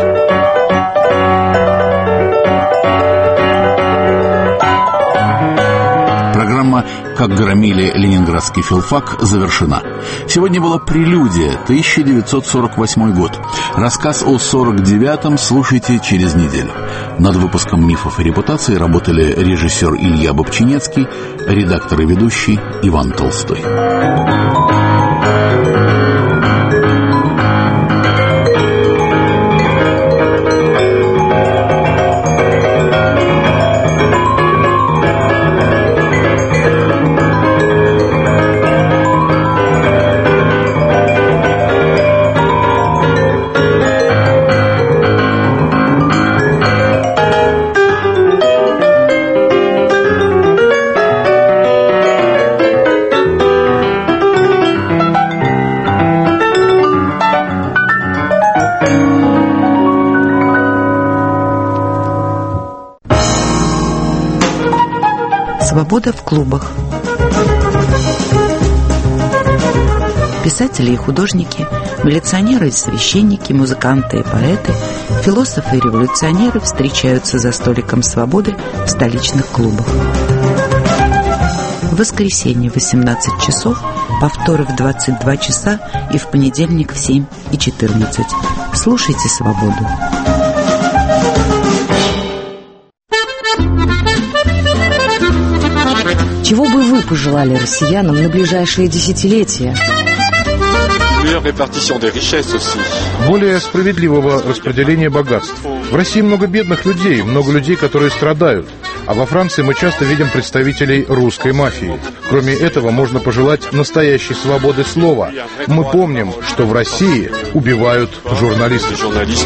Программа «Как громили ленинградский филфак» завершена. Сегодня была прелюдия, тысяча девятьсот сорок восьмой год. Рассказ о сорок девятом слушайте через неделю. Над выпуском «Мифов и репутаций» работали режиссер Илья Бобчинецкий, редактор и ведущий Иван Толстой.
Свобода в клубах. Писатели и художники, милиционеры и священники, музыканты и поэты, философы и революционеры встречаются за столиком свободы в столичных клубах. В воскресенье в восемнадцать часов, повторы в двадцать два часа и в понедельник в семь и четырнадцать. Слушайте «Свободу».
Чего бы вы пожелали россиянам на ближайшие десятилетия?
Более справедливого распределения богатств. В России много бедных людей, много людей, которые страдают. А во Франции мы часто видим представителей русской мафии. Кроме этого, можно пожелать настоящей свободы слова. Мы помним, что в России убивают журналистов.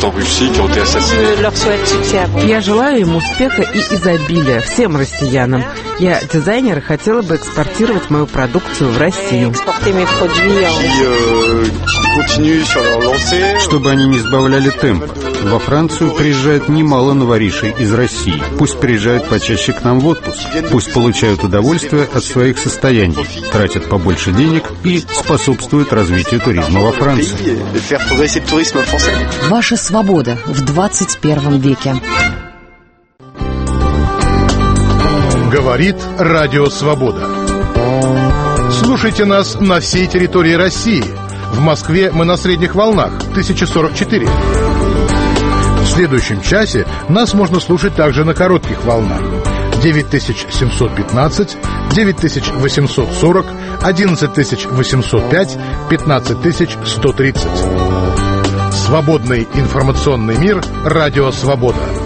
Я желаю им успеха и изобилия всем россиянам. Я дизайнер и хотела бы экспортировать мою продукцию в Россию.
Чтобы они не сбавляли темп. Во Францию приезжает немало новоришей из России. Пусть приезжают почаще к нам в отпуск. Пусть получают удовольствие от своих состояний, тратят побольше денег и способствуют развитию туризма во Франции.
Ваша свобода в двадцать первом веке.
Говорит Радио Свобода. Слушайте нас на всей территории России. В Москве мы на средних волнах тысяча сорок четыре. В следующем часе нас можно слушать также на коротких волнах девять тысяч семьсот пятнадцать, девять тысяч восемьсот сорок, одиннадцать тысяч восемьсот пять, пятнадцать тысяч сто тридцать. Свободный информационный мир. Радио Свобода.